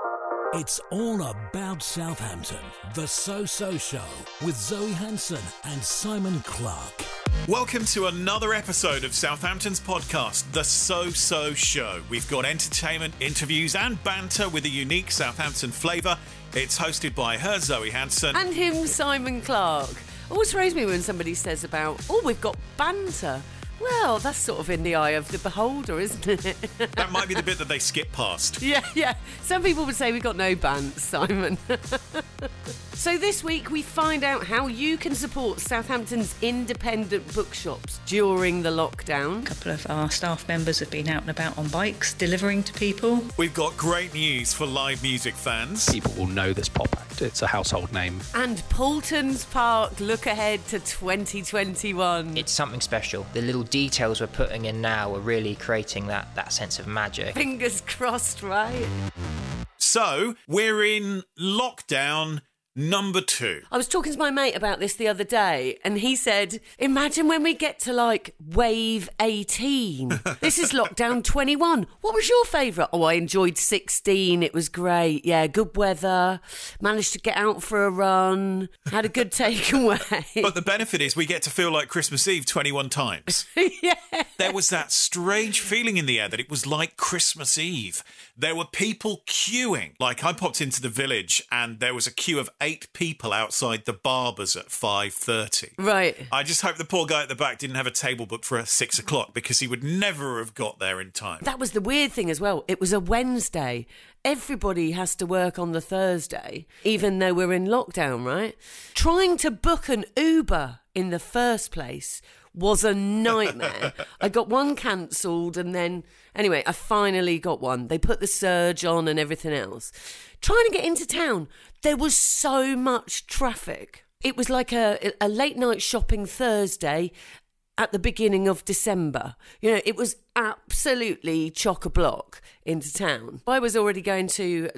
It's all about Southampton. The So-So Show with Zoe Hanson and Simon Clark. Welcome to another episode of Southampton's podcast, The So-So Show. We've got entertainment, interviews and banter with a unique Southampton flavour. It's hosted by her, Zoe Hanson. And him, Simon Clark. Always throws me when somebody says about, we've got banter. Well, that's sort of in the eye of the beholder, isn't it? That might be the bit that they skip past. Yeah. Some people would say we've got no bants, Simon. So this week we find out how you can support Southampton's independent bookshops during the lockdown. A couple of our staff members have been out and about on bikes, delivering to people. We've got great news for live music fans. People will know this pop act. It's a household name. And Paultons Park look ahead to 2021. It's something special. The little details we're putting in now are really creating that sense of magic. Fingers crossed, right? So, we're in lockdown number 2. I was talking to my mate about this the other day, and he said, imagine when we get to like wave 18. This is lockdown 21. What was your favourite? I enjoyed 16. It was great. Yeah, good weather. Managed to get out for a run. Had a good takeaway. But the benefit is we get to feel like Christmas Eve 21 times. Yeah. There was that strange feeling in the air that it was like Christmas Eve. There were people queuing. Like, I popped into the village and there was a queue of 8 people outside the Barbers at 5:30. Right. I just hope the poor guy at the back didn't have a table booked for 6 o'clock because he would never have got there in time. That was the weird thing as well. It was a Wednesday. Everybody has to work on the Thursday, even though we're in lockdown, right? Trying to book an Uber in the first place was a nightmare. I got one cancelled and then, anyway, I finally got one. They put the surge on and everything else. Trying to get into town, there was so much traffic. It was like a late night shopping Thursday at the beginning of December. You know, it was absolutely chock-a-block into town. I was already going to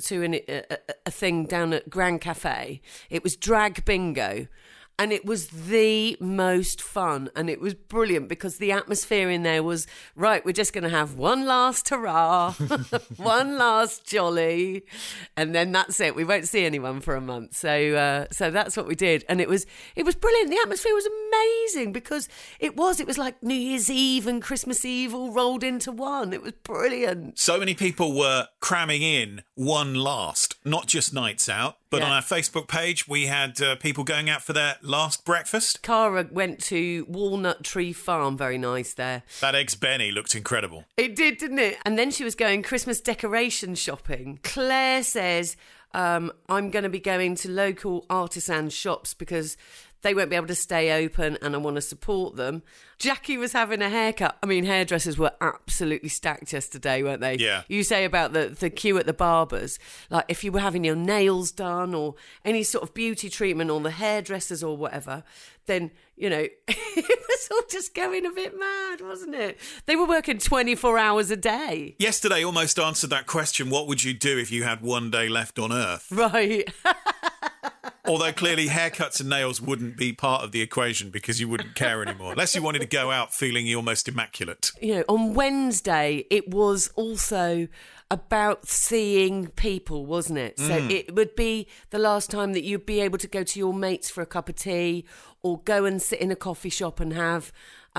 a thing down at Grand Cafe. It was drag bingo. And it was the most fun, and it was brilliant because the atmosphere in there was, right, we're just going to have one last hurrah, one last jolly, and then that's it. We won't see anyone for a month. So that's what we did. And it was brilliant. The atmosphere was amazing because it was like New Year's Eve and Christmas Eve all rolled into one. It was brilliant. So many people were cramming in one last, not just nights out. But on our Facebook page, we had people going out for their last breakfast. Cara went to Walnut Tree Farm, very nice there. That Eggs Benny looked incredible. It did, didn't it? And then she was going Christmas decoration shopping. Claire says, I'm going to be going to local artisan shops because they won't be able to stay open and I want to support them. Jackie was having a haircut. I mean, hairdressers were absolutely stacked yesterday, weren't they? Yeah. You say about the queue at the barbers, like if you were having your nails done or any sort of beauty treatment or the hairdressers or whatever, then, you know, it was all just going a bit mad, wasn't it? They were working 24 hours a day. Yesterday almost answered that question, what would you do if you had one day left on Earth? Right. Although clearly haircuts and nails wouldn't be part of the equation because you wouldn't care anymore. Unless you wanted to go out feeling almost immaculate. You know, on Wednesday, it was also about seeing people, wasn't it? So it would be the last time that you'd be able to go to your mates for a cup of tea or go and sit in a coffee shop and have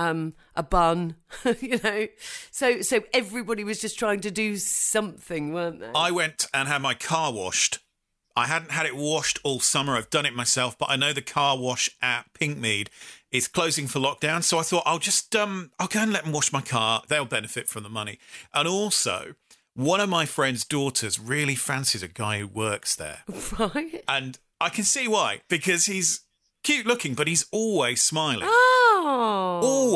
a bun, you know. So everybody was just trying to do something, weren't they? I went and had my car washed. I hadn't had it washed all summer. I've done it myself, but I know the car wash at Pinkmead is closing for lockdown. So I thought I'll just, I'll go and let them wash my car. They'll benefit from the money. And also, one of my friend's daughters really fancies a guy who works there. Right. And I can see why, because he's cute looking, but he's always smiling. Oh.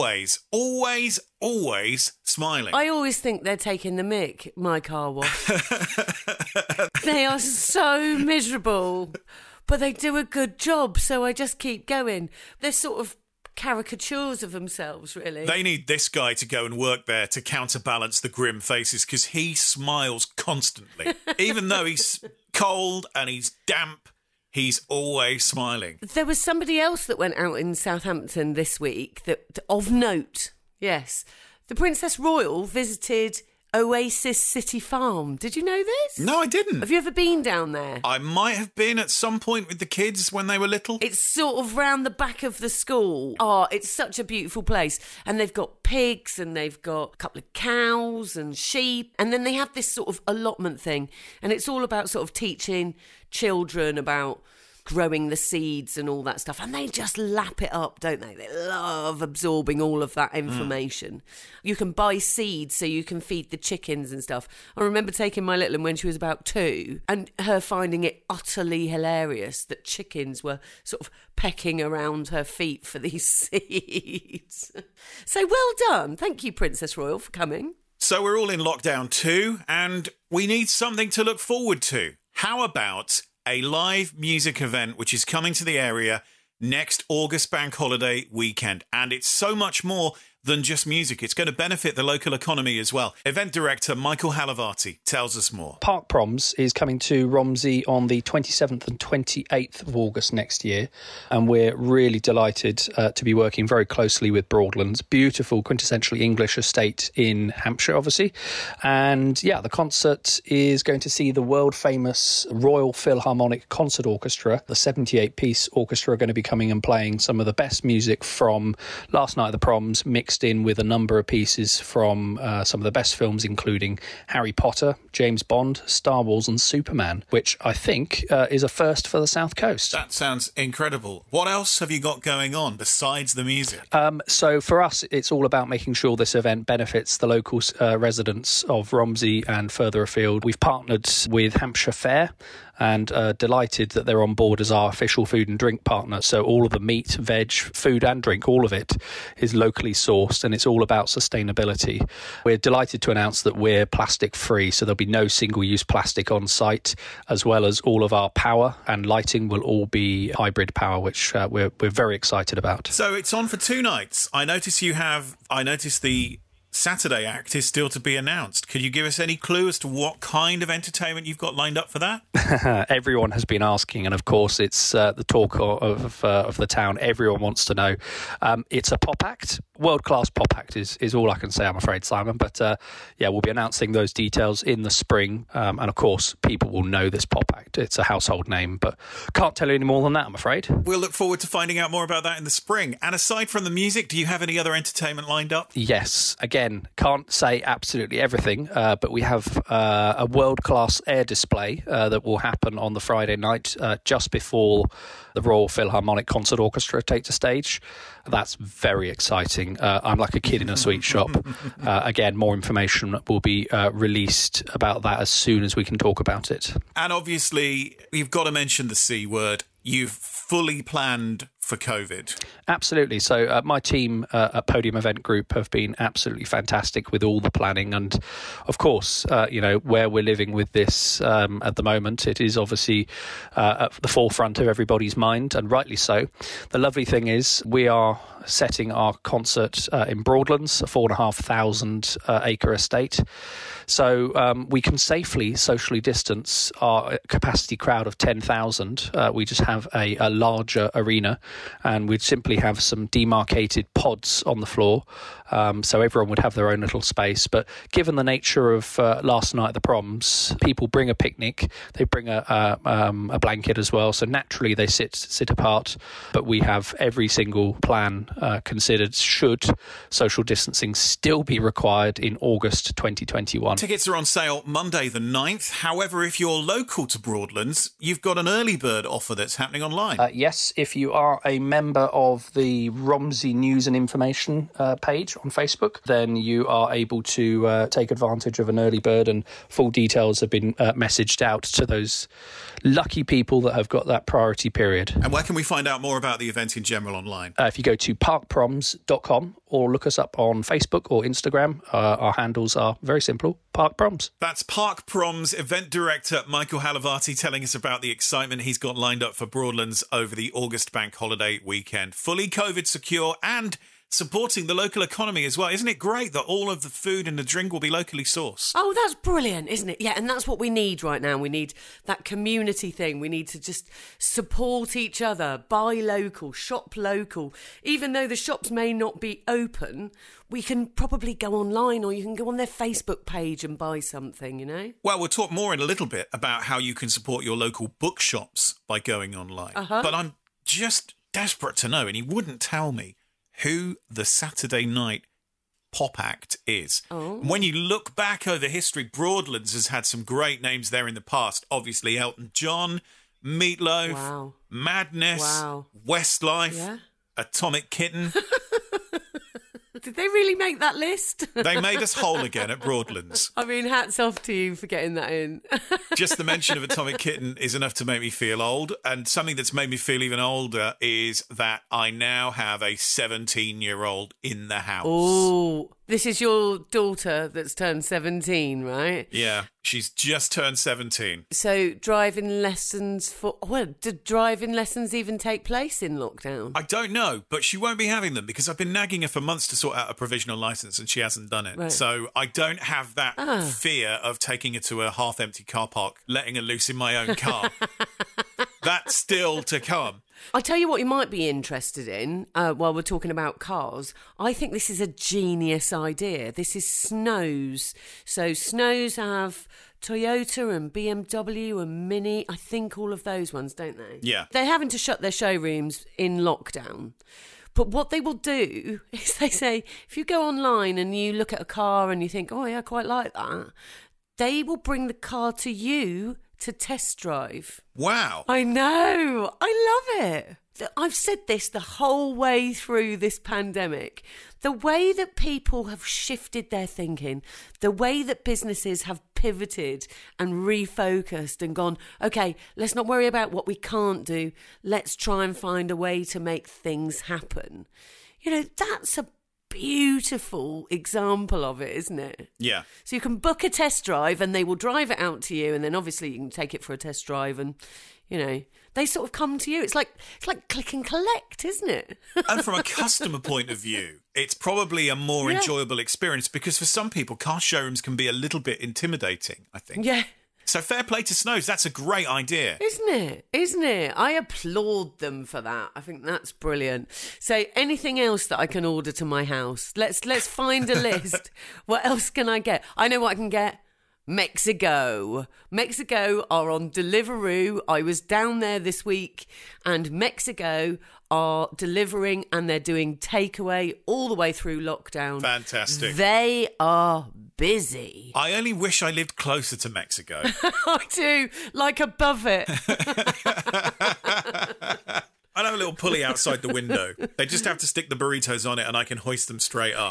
Always smiling. I always think they're taking the mick, my car wash. They are so miserable, but they do a good job, so I just keep going. They're sort of caricatures of themselves, really. They need this guy to go and work there to counterbalance the grim faces because he smiles constantly. Even though he's cold and he's damp, he's always smiling. There was somebody else that went out in Southampton this week that of note. Yes. The Princess Royal visited Oasis City Farm. Did you know this? No, I didn't. Have you ever been down there? I might have been at some point with the kids when they were little. It's sort of round the back of the school. Oh, it's such a beautiful place. And they've got pigs and they've got a couple of cows and sheep. And then they have this sort of allotment thing. And it's all about sort of teaching children about growing the seeds and all that stuff. And they just lap it up, don't they? They love absorbing all of that information. You can buy seeds so you can feed the chickens and stuff. I remember taking my little one when she was about 2 and her finding it utterly hilarious that chickens were sort of pecking around her feet for these seeds. So well done. Thank you, Princess Royal, for coming. So we're all in lockdown too, and we need something to look forward to. How about a live music event which is coming to the area next August bank holiday weekend? And it's so much more than just music. It's going to benefit the local economy as well. Event director Michael Halavati tells us more. Park Proms is coming to Romsey on the 27th and 28th of August next year, and we're really delighted to be working very closely with Broadlands. Beautiful, quintessentially English estate in Hampshire, obviously. And yeah, the concert is going to see the world-famous Royal Philharmonic Concert Orchestra. The 78-piece orchestra are going to be coming and playing some of the best music from Last Night at the Proms, mixed in with a number of pieces from some of the best films, including Harry Potter, James Bond, Star Wars and Superman, which I think is a first for the South Coast. That sounds incredible. What else have you got going on besides the music? So for us, it's all about making sure this event benefits the local residents of Romsey and further afield. We've partnered with Hampshire Fair and delighted that they're on board as our official food and drink partner. So all of the meat, veg, food and drink, all of it is locally sourced, and it's all about sustainability. We're delighted to announce that we're plastic free, so there'll be no single-use plastic on site, as well as all of our power and lighting will all be hybrid power, which we're very excited about. So it's on for 2 nights. I noticed the Saturday act is still to be announced. Could you give us any clue as to what kind of entertainment you've got lined up for that? Everyone has been asking, and of course it's the talk of the town. Everyone wants to know. It's a pop act. World-class pop act is all I can say, I'm afraid, Simon. But yeah, we'll be announcing those details in the spring. And of course, people will know this pop act. It's a household name, but can't tell you any more than that, I'm afraid. We'll look forward to finding out more about that in the spring. And aside from the music, do you have any other entertainment lined up? Yes. Again, can't say absolutely everything, but we have a world-class air display that will happen on the Friday night just before the Royal Philharmonic Concert Orchestra take the stage. That's very exciting. I'm like a kid in a sweet shop. Again, more information will be released about that as soon as we can talk about it. And obviously, you've got to mention the C word. You've fully planned for COVID. Absolutely. So my team at Podium Event Group have been absolutely fantastic with all the planning. And of course, where we're living with this at the moment, it is obviously at the forefront of everybody's mind, and rightly so. The lovely thing is we are setting our concert in Broadlands, a 4,500 acre estate. So we can safely socially distance our capacity crowd of 10,000. We just have a larger arena, and we'd simply have some demarcated pods on the floor, so everyone would have their own little space. But given the nature of Last Night at the Proms, people bring a picnic, they bring a blanket as well, so naturally they sit apart. But we have every single plan considered should social distancing still be required in August 2021. Tickets are on sale Monday the 9th. However, if you're local to Broadlands, you've got an early bird offer that's happening online. Yes, if you are a member of the Romsey News and Information page on Facebook, then you are able to take advantage of an early bird, and full details have been messaged out to those lucky people that have got that priority period. And where can we find out more about the event in general online? If you go to parkproms.com or look us up on Facebook or Instagram, our handles are very simple, Park Proms. That's Park Proms event director Michael Halavati telling us about the excitement he's got lined up for Broadlands over the August bank holiday weekend. Fully COVID secure and supporting the local economy as well. Isn't it great that all of the food and the drink will be locally sourced? Oh, that's brilliant, isn't it? Yeah, and that's what we need right now. We need that community thing. We need to just support each other, buy local, shop local. Even though the shops may not be open, we can probably go online, or you can go on their Facebook page and buy something, you know? Well, we'll talk more in a little bit about how you can support your local bookshops by going online. But I'm just desperate to know, and he wouldn't tell me, who the Saturday night pop act is. When you look back over history, Broadlands has had some great names there in the past. Obviously, Elton John, Meatloaf, Madness, Westlife, Atomic Kitten. Did they really make that list? They made us whole again at Broadlands. I mean, hats off to you for getting that in. Just the mention of Atomic Kitten is enough to make me feel old. And something that's made me feel even older is that I now have a 17-year-old in the house. Oh, this is your daughter that's turned 17, right? Yeah, she's just turned 17. So driving lessons did driving lessons even take place in lockdown? I don't know, but she won't be having them because I've been nagging her for months to sort out a provisional licence and she hasn't done it. Right. So I don't have that fear of taking her to a half-empty car park, letting her loose in my own car. That's still to come. I tell you what you might be interested in while we're talking about cars. I think this is a genius idea. This is Snows. So Snows have Toyota and BMW and Mini. I think all of those ones, don't they? Yeah. They're having to shut their showrooms in lockdown. But what they will do is they say, if you go online and you look at a car and you think, oh, yeah, I quite like that, they will bring the car to you to test drive. Wow. I know. I love it. I've said this the whole way through this pandemic. The way that people have shifted their thinking, the way that businesses have pivoted and refocused and gone, okay, let's not worry about what we can't do. Let's try and find a way to make things happen. You know, that's a beautiful example of it, isn't it? Yeah. So you can book a test drive and they will drive it out to you, and then obviously you can take it for a test drive and, you know, they sort of come to you. It's like click and collect, isn't it? And from a customer point of view, it's probably a more enjoyable experience because for some people, car showrooms can be a little bit intimidating, I think. Yeah. So fair play to Snows. That's a great idea. Isn't it? Isn't it? I applaud them for that. I think that's brilliant. So anything else that I can order to my house? Let's find a list. What else can I get? I know what I can get. Mexico are on Deliveroo. I was down there this week and Mexico are delivering and they're doing takeaway all the way through lockdown. Fantastic. They are busy. I only wish I lived closer to Mexico. I do, like above it. I'd have a little pulley outside the window. They just have to stick the burritos on it and I can hoist them straight up.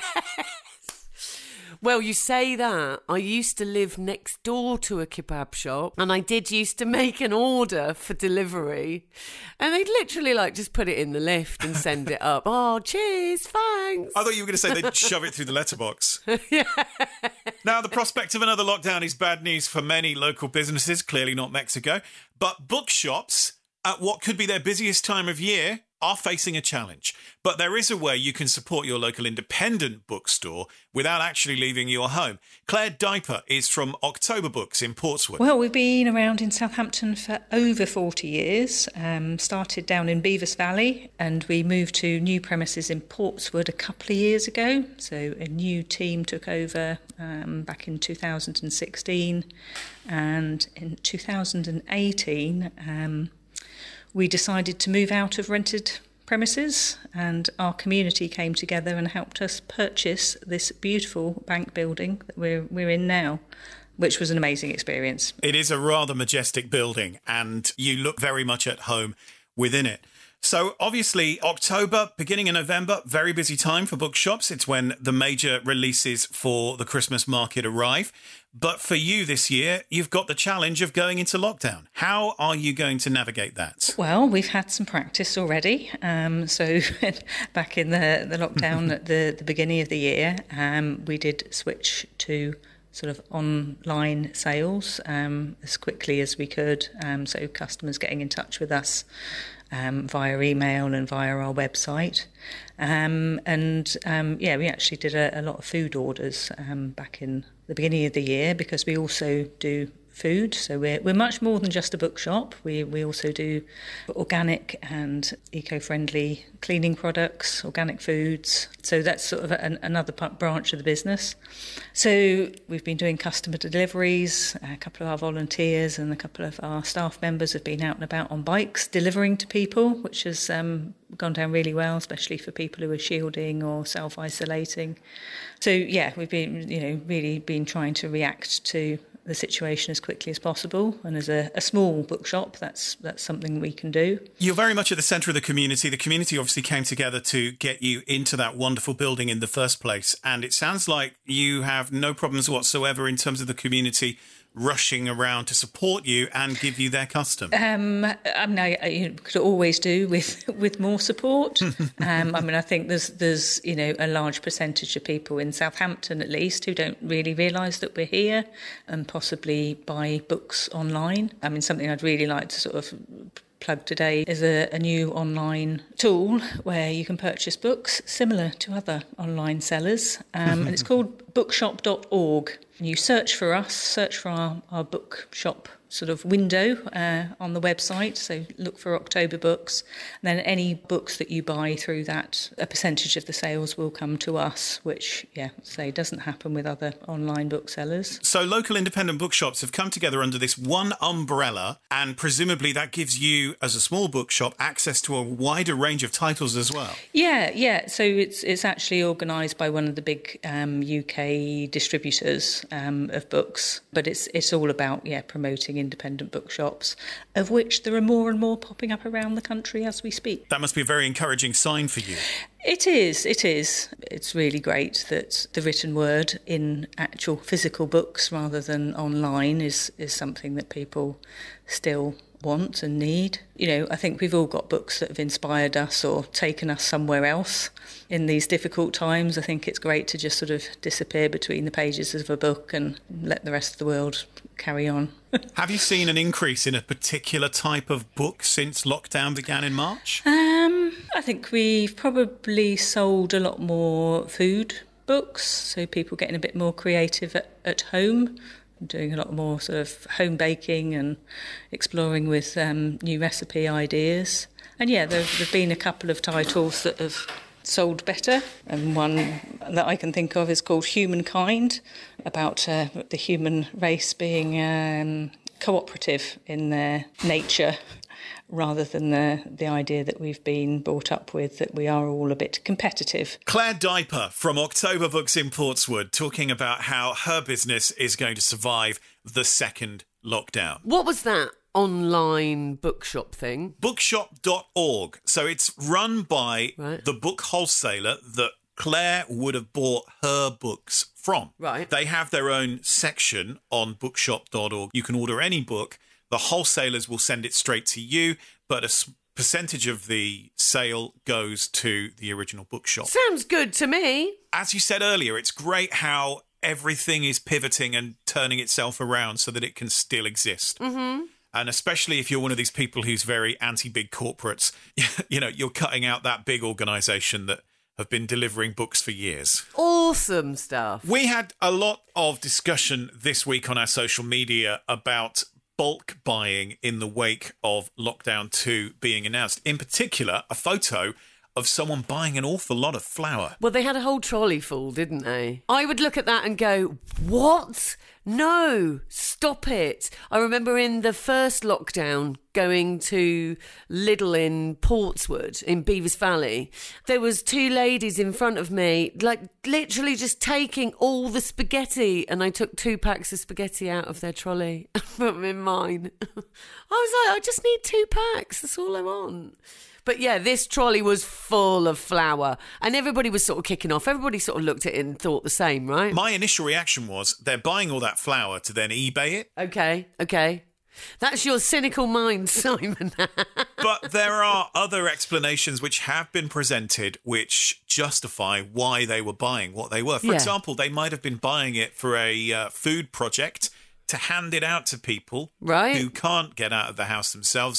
Well, you say that. I used to live next door to a kebab shop and I did used to make an order for delivery and they'd literally just put it in the lift and send it up. Oh, cheers, thanks. I thought you were going to say they'd shove it through the letterbox. Yeah. Now, the prospect of another lockdown is bad news for many local businesses, clearly not Mexico, but bookshops at what could be their busiest time of year are facing a challenge. But there is a way you can support your local independent bookstore without actually leaving your home. Claire Diaper is from October Books in Portswood. Well, we've been around in Southampton for over 40 years. Started down in Beavers Valley and we moved to new premises in Portswood a couple of years ago. So a new team took over back in 2016. And in 2018... we decided to move out of rented premises and our community came together and helped us purchase this beautiful bank building that we're in now, which was an amazing experience. It is a rather majestic building and you look very much at home within it. So obviously October, beginning of November, very busy time for bookshops. It's when the major releases for the Christmas market arrive. But for you this year, you've got the challenge of going into lockdown. How are you going to navigate that? Well, we've had some practice already. So back in the lockdown at the beginning of the year, we did switch to sort of online sales as quickly as we could. So customers getting in touch with us via email and via our website. We actually did a lot of food orders back in the beginning of the year, because we also do food. So we're much more than just a bookshop. We also do organic and eco-friendly cleaning products, organic foods. So that's sort of another branch of the business. So we've been doing customer deliveries. A couple of our volunteers and a couple of our staff members have been out and about on bikes delivering to people, which has gone down really well, especially for people who are shielding or self-isolating. So we've been, really been trying to react to the situation as quickly as possible, and as a small bookshop, that's something we can do. You're very much at the centre of the community. The community obviously came together to get you into that wonderful building in the first place, and it sounds like you have no problems whatsoever in terms of the community rushing around to support you and give you their custom. I could always do with more support. I think there's a large percentage of people in Southampton, at least, who don't really realise that we're here and possibly buy books online. Something I'd really like to sort of plug today is a new online tool where you can purchase books similar to other online sellers, and it's called bookshop.org. You search for us, search for our bookshop sort of window on the website, so look for October books, and then any books that you buy through that, a percentage of the sales will come to us, which doesn't happen with other online booksellers. So local independent bookshops have come together under this one umbrella, and presumably that gives you, as a small bookshop, access to a wider range of titles as well. So it's actually organised by one of the big UK distributors of books, but it's all about promoting independent bookshops, of which there are more and more popping up around the country as we speak. That must be a very encouraging sign for you. It is. It's really great that the written word in actual physical books rather than online is something that people still want and need. I think we've all got books that have inspired us or taken us somewhere else in these difficult times. I think it's great to just sort of disappear between the pages of a book and let the rest of the world carry on. Have you seen an increase in a particular type of book since lockdown began in March? I think we've probably sold a lot more food books, so people getting a bit more creative at home, doing a lot more sort of home baking and exploring with new recipe ideas. And there've been a couple of titles that have sold better, and one that I can think of is called Humankind, about the human race being cooperative in their nature, rather than the idea that we've been brought up with, that we are all a bit competitive. Claire Diaper from October Books in Portswood, talking about how her business is going to survive the second lockdown. What was that online bookshop thing? Bookshop.org. So it's run by the book wholesaler that Claire would have bought her books from. Right. They have their own section on bookshop.org. You can order any book. The wholesalers will send it straight to you, but a percentage of the sale goes to the original bookshop. Sounds good to me. As you said earlier, it's great how everything is pivoting and turning itself around so that it can still exist. Mm-hmm. And especially if you're one of these people who's very anti-big corporates, you're cutting out that big organisation that have been delivering books for years. Awesome stuff. We had a lot of discussion this week on our social media about bulk buying in the wake of Lockdown 2 being announced. In particular, a photo of someone buying an awful lot of flour. Well, they had a whole trolley full, didn't they? I would look at that and go, what? No, stop it. I remember in the first lockdown going to Lidl in Portswood in Beavers Valley. There was two ladies in front of me, like literally just taking all the spaghetti, and I took 2 packs of spaghetti out of their trolley and put them in mine. I was like, I just need 2 packs. That's all I want. But yeah, this trolley was full of flour and everybody was sort of kicking off. Everybody sort of looked at it and thought the same, right? My initial reaction was they're buying all that flour to then eBay it. Okay. That's your cynical mind, Simon. But there are other explanations which have been presented which justify why they were buying what they were. For example, they might have been buying it for a food project to hand it out to people who can't get out of the house themselves,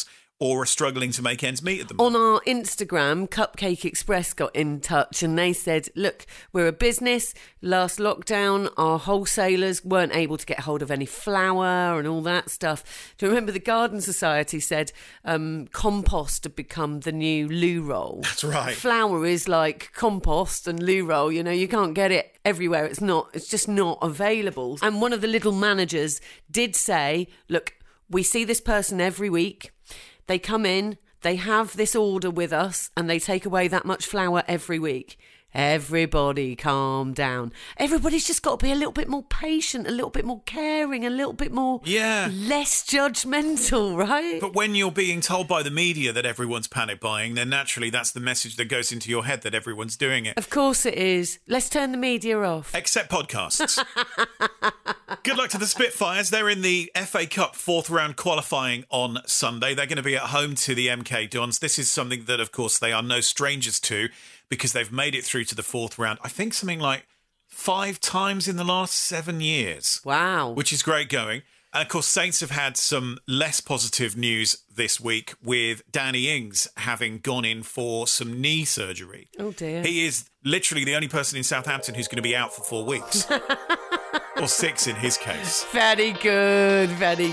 or are struggling to make ends meet at the moment. On our Instagram, Cupcake Express got in touch and they said, look, we're a business. Last lockdown, our wholesalers weren't able to get hold of any flour and all that stuff. Do you remember the Garden Society said compost had become the new loo roll? That's right. Flour is like compost and loo roll. You know, you can't get it everywhere. It's just not available. And one of the little managers did say, look, we see this person every week. They come in, they have this order with us, and they take away that much flour every week. Everybody calm down. Everybody's just got to be a little bit more patient, a little bit more caring, a little bit more less judgmental, right? But when you're being told by the media that everyone's panic buying, then naturally that's the message that goes into your head that everyone's doing it. Of course it is. Let's turn the media off. Except podcasts. Good luck to the Spitfires. They're in the FA Cup 4th round qualifying on Sunday. They're going to be at home to the MK Dons. This is something that, of course, they are no strangers to, because they've made it through to the 4th round, I think something like 5 times in the last 7 years. Wow. Which is great going. And, of course, Saints have had some less positive news this week, with Danny Ings having gone in for some knee surgery. Oh, dear. He is literally the only person in Southampton who's going to be out for 4 weeks. Or 6 in his case. Very good,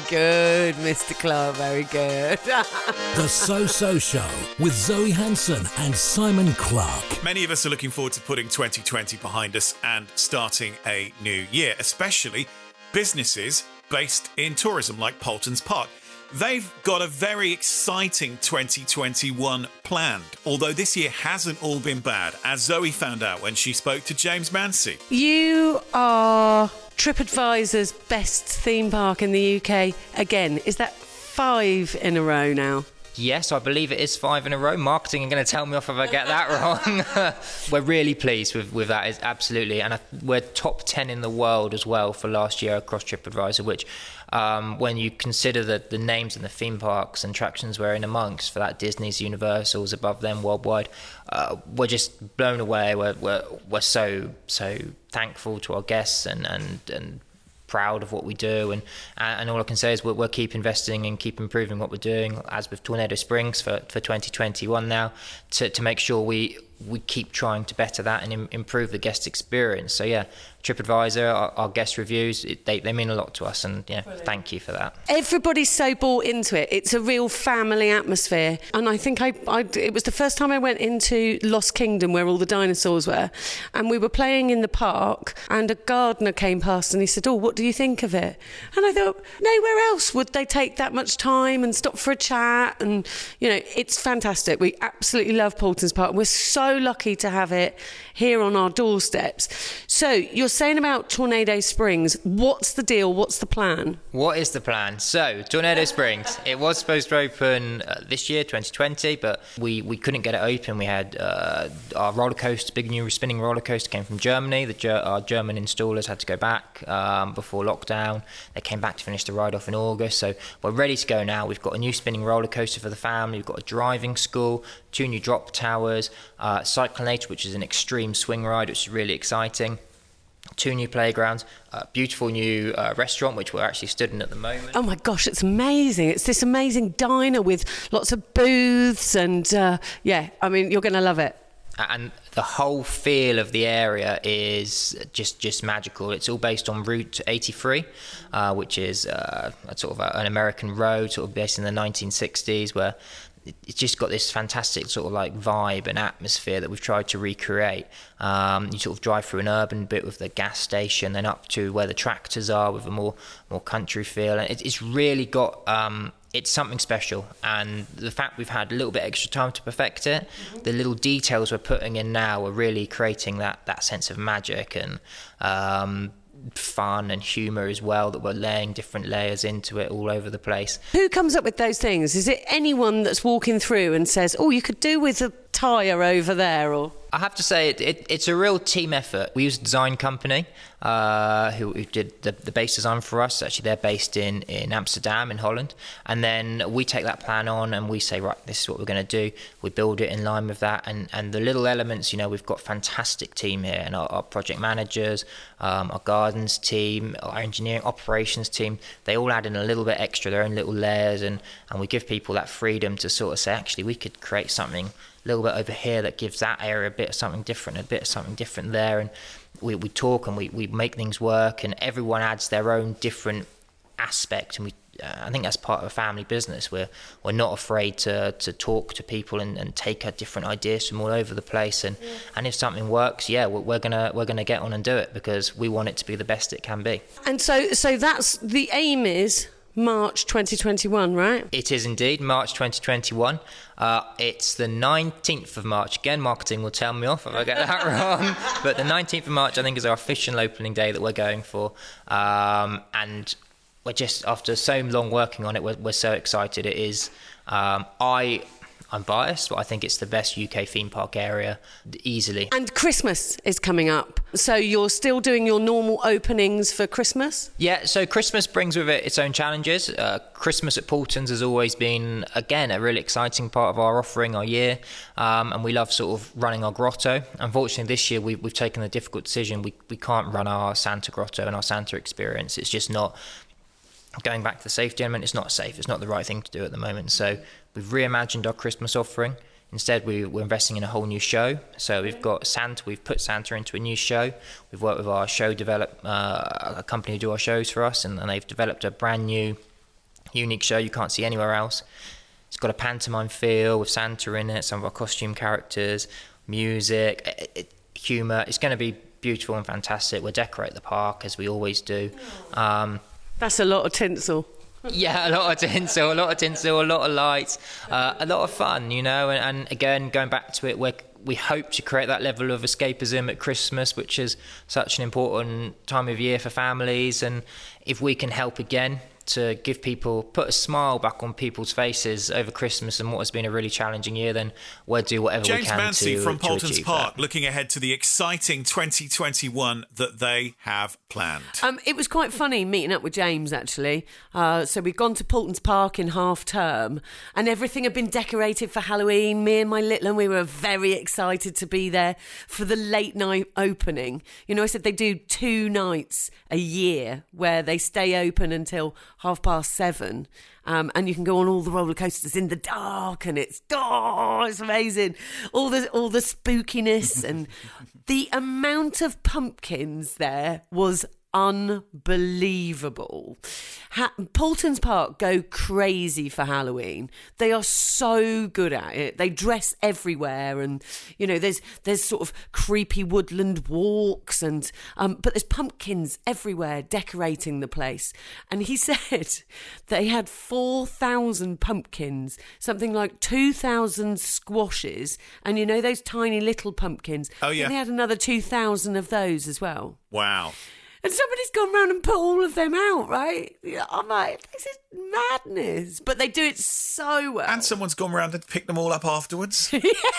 Mr. Clark, very good. The So Show with Zoe Hanson and Simon Clark. Many of us are looking forward to putting 2020 behind us and starting a new year, especially businesses based in tourism like Poultons Park. They've got a very exciting 2021 planned, although this year hasn't all been bad, as Zoe found out when she spoke to James Mancy. You are TripAdvisor's best theme park in the UK. Again, is that 5 in a row now? Yes, I believe it is 5 in a row. Marketing are going to tell me off if I get that wrong. We're really pleased with that, is absolutely. And we're top 10 in the world as well for last year across TripAdvisor, which when you consider the names and the theme parks and attractions we're in amongst, for that Disney's, Universal's, above them worldwide, we're just blown away. We're so thankful to our guests and proud of what we do, and all I can say is we'll keep investing and keep improving what we're doing, as with Tornado Springs for 2021 now, to make sure we keep trying to better that and improve the guest experience. So yeah, TripAdvisor, our guest reviews, they mean a lot to us, and yeah, brilliant. Thank you for that. Everybody's so bought into it. It's a real family atmosphere, and I think it was the first time I went into Lost Kingdom where all the dinosaurs were, and we were playing in the park, and a gardener came past and he said, "Oh, what do you think of it?" And I thought, nowhere else would they take that much time and stop for a chat, and it's fantastic. We absolutely love Poultons Park. We're so lucky to have it here on our doorsteps. So you're saying about Tornado Springs, what's the deal? What's the plan? What is the plan? So Tornado Springs, it was supposed to open this year, 2020, but we couldn't get it open. We had our roller coaster, big new spinning roller coaster, came from Germany. Our German installers had to go back before lockdown. They came back to finish the ride off in August, so we're ready to go now. We've got a new spinning roller coaster for the family. We've got a driving school, 2 new drop towers, Cyclonator, which is an extreme swing ride, which is really exciting. 2 new playgrounds, a beautiful new restaurant, which we're actually stood in at the moment. Oh my gosh, it's amazing. It's this amazing diner with lots of booths and you're going to love it. And the whole feel of the area is just magical. It's all based on Route 83, which is a sort of an American road, sort of based in the 1960s, where it's just got this fantastic sort of like vibe and atmosphere that we've tried to recreate. You sort of drive through an urban bit with the gas station, then up to where the tractors are with a more country feel. And it's really got it's something special, and the fact we've had a little bit extra time to perfect it, the little details we're putting in now are really creating that sense of magic and fun and humour as well, that we're laying different layers into it all over the place. Who comes up with those things? Is it anyone that's walking through and says, "Oh, you could do with a tyre over there," or? I have to say, it's a real team effort. We use a design company who did the base design for us. Actually, they're based in Amsterdam, in Holland. And then we take that plan on and we say, right, this is what we're going to do. We build it in line with that. And the little elements, we've got a fantastic team here. And our project managers, our gardens team, our engineering operations team, they all add in a little bit extra, their own little layers. And we give people that freedom to sort of say, actually, we could create something a little bit over here that gives that area a bit of something different there, and we talk and we make things work, and everyone adds their own different aspect, and I think that's part of a family business. We're not afraid to talk to people and take our different ideas from all over the place, and if something works, we're gonna get on and do it, because we want it to be the best it can be. And so that's the aim is March 2021, right? It is indeed March 2021. It's the 19th of March. Again, marketing will tell me off if I get that wrong. But the 19th of March, I think, is our official opening day that we're going for. And we're just, after so long working on it, we're so excited. It is. I'm biased, but I think it's the best UK theme park area, easily. And Christmas is coming up. So you're still doing your normal openings for Christmas? Yeah, so Christmas brings with it its own challenges. Christmas at Paultons has always been, again, a really exciting part of our offering, our year. And we love sort of running our grotto. Unfortunately, this year we've taken the difficult decision. We can't run our Santa grotto and our Santa experience. It's just not... Going back to the safety element, it's not safe. It's not the right thing to do at the moment. So we've reimagined our Christmas offering. Instead, we're investing in a whole new show. So we've got Santa. We've put Santa into a new show. We've worked with our show a company who do our shows for us, and they've developed a brand new, unique show you can't see anywhere else. It's got a pantomime feel with Santa in it, some of our costume characters, music, humour. It's going to be beautiful and fantastic. We'll decorate the park as we always do. That's a lot of tinsel. Yeah, a lot of tinsel, a lot of lights, a lot of fun, and again, going back to it, we hope to create that level of escapism at Christmas, which is such an important time of year for families, and if we can help again to put a smile back on people's faces over Christmas and what has been a really challenging year, then we'll do whatever we can to James Mancy from Paultons Park, that. Looking ahead to the exciting 2021 that they have planned. It was quite funny meeting up with James, actually. So we'd gone to Paultons Park in half term, and everything had been decorated for Halloween. Me and my little one, we were very excited to be there for the late night opening. I said they do 2 nights a year where they stay open until 7:30, and you can go on all the roller coasters in the dark, and it's amazing, all the spookiness, and the amount of pumpkins there was unbelievable. Paultons Park go crazy for Halloween. They are so good at it. They dress everywhere, and there's sort of creepy woodland walks, and but there's pumpkins everywhere decorating the place. And he said they had 4,000 pumpkins, something like 2,000 squashes, and those tiny little pumpkins. Oh yeah, and they had another 2,000 of those as well. Wow. And somebody's gone round and put all of them out, right? I'm like, this is madness. But they do it so well. And someone's gone round and picked them all up afterwards.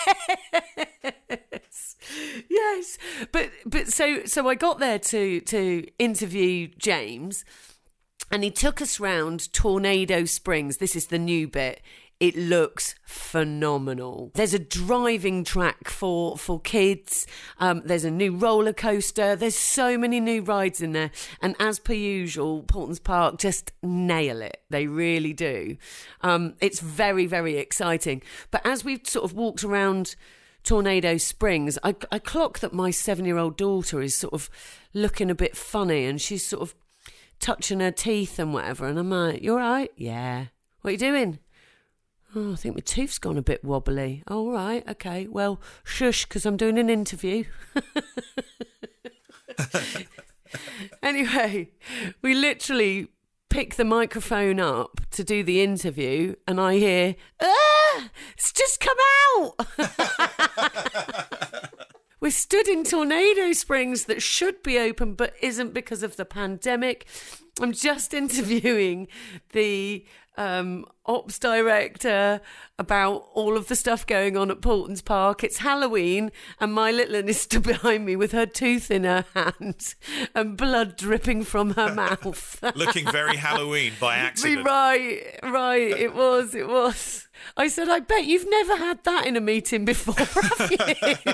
Yes. But so I got there to interview James, and he took us round Tornado Springs. This is the new bit. It looks phenomenal. There's a driving track for kids. There's a new roller coaster. There's so many new rides in there. And as per usual, Paultons Park just nail it. They really do. It's very, very exciting. But as we've sort of walked around Tornado Springs, I clock that my 7-year-old daughter is sort of looking a bit funny, and she's sort of touching her teeth and whatever. And I'm like, you all right? Yeah. What are you doing? Oh, I think my tooth's gone a bit wobbly. Oh, all right, okay. Well, shush, because I'm doing an interview. Anyway, we literally pick the microphone up to do the interview, and I hear, it's just come out. We're stood in Tornado Springs that should be open but isn't because of the pandemic. I'm just interviewing the ops director about all of the stuff going on at Paultons Park. It's Halloween, and my little one is stood behind me with her tooth in her hand and blood dripping from her mouth. Looking very Halloween by accident. Right. It was. I said, I bet you've never had that in a meeting before, have you?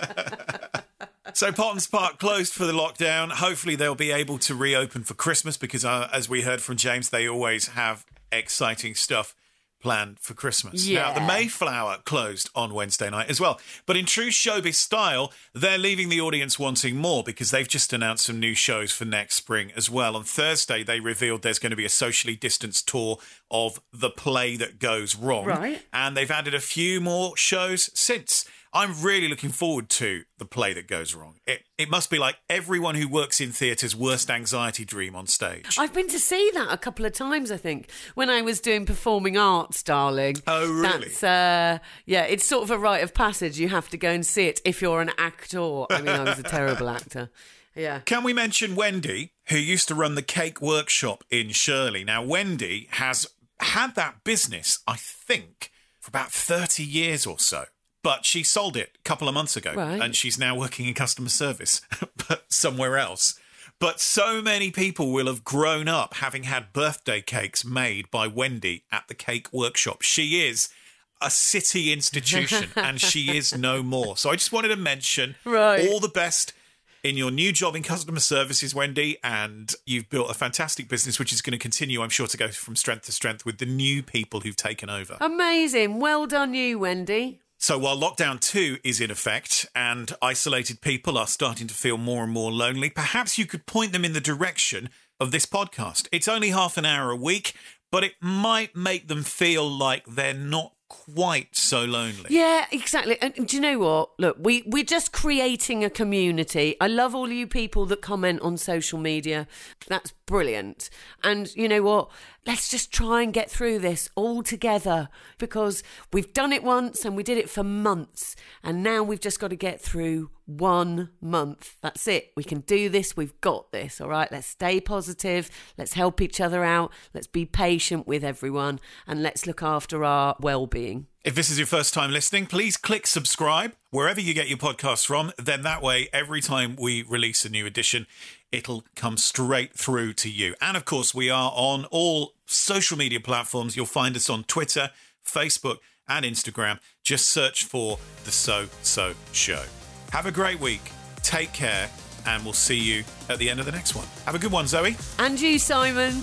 So Paultons Park closed for the lockdown. Hopefully they'll be able to reopen for Christmas because, as we heard from James, they always have exciting stuff planned for Christmas. Yeah. Now, the Mayflower closed on Wednesday night as well. But in true showbiz style, they're leaving the audience wanting more because they've just announced some new shows for next spring as well. On Thursday, they revealed there's going to be a socially distanced tour of The Play That Goes Wrong. Right. And they've added a few more shows since. I'm really looking forward to The Play That Goes Wrong. It must be like everyone who works in theatre's worst anxiety dream on stage. I've been to see that a couple of times, I think, when I was doing performing arts, darling. Oh, really? That's, it's sort of a rite of passage. You have to go and see it if you're an actor. I mean, I was a terrible actor. Yeah. Can we mention Wendy, who used to run the Cake Workshop in Shirley? Now, Wendy has had that business, I think, for about 30 years or so. But she sold it a couple of months ago, right, and she's now working in customer service, but somewhere else. But so many people will have grown up having had birthday cakes made by Wendy at the Cake Workshop. She is a city institution, and she is no more. So I just wanted to mention all the best in your new job in customer services, Wendy, and you've built a fantastic business, which is going to continue, I'm sure, to go from strength to strength with the new people who've taken over. Amazing. Well done you, Wendy. So while lockdown 2 is in effect and isolated people are starting to feel more and more lonely, perhaps you could point them in the direction of this podcast. It's only half an hour a week, but it might make them feel like they're not quite so lonely. Yeah, exactly. And do you know what? Look, we're just creating a community. I love all you people that comment on social media. That's brilliant. And you know what? Let's just try and get through this all together, because we've done it once and we did it for months. And now we've just got to get through 1 month. That's it. We can do this. We've got this. All right. Let's stay positive. Let's help each other out. Let's be patient with everyone, and let's look after our well-being. If this is your first time listening, please click subscribe wherever you get your podcasts from. Then that way, every time we release a new edition, it'll come straight through to you. And of course, we are on all social media platforms. You'll find us on Twitter, Facebook, and Instagram. Just search for The So So Show. Have a great week. Take care, and we'll see you at the end of the next one. Have a good one, Zoe. And you, Simon.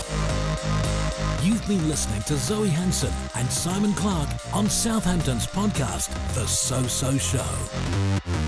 You've been listening to Zoe Hanson and Simon Clark on Southampton's podcast, The So So Show.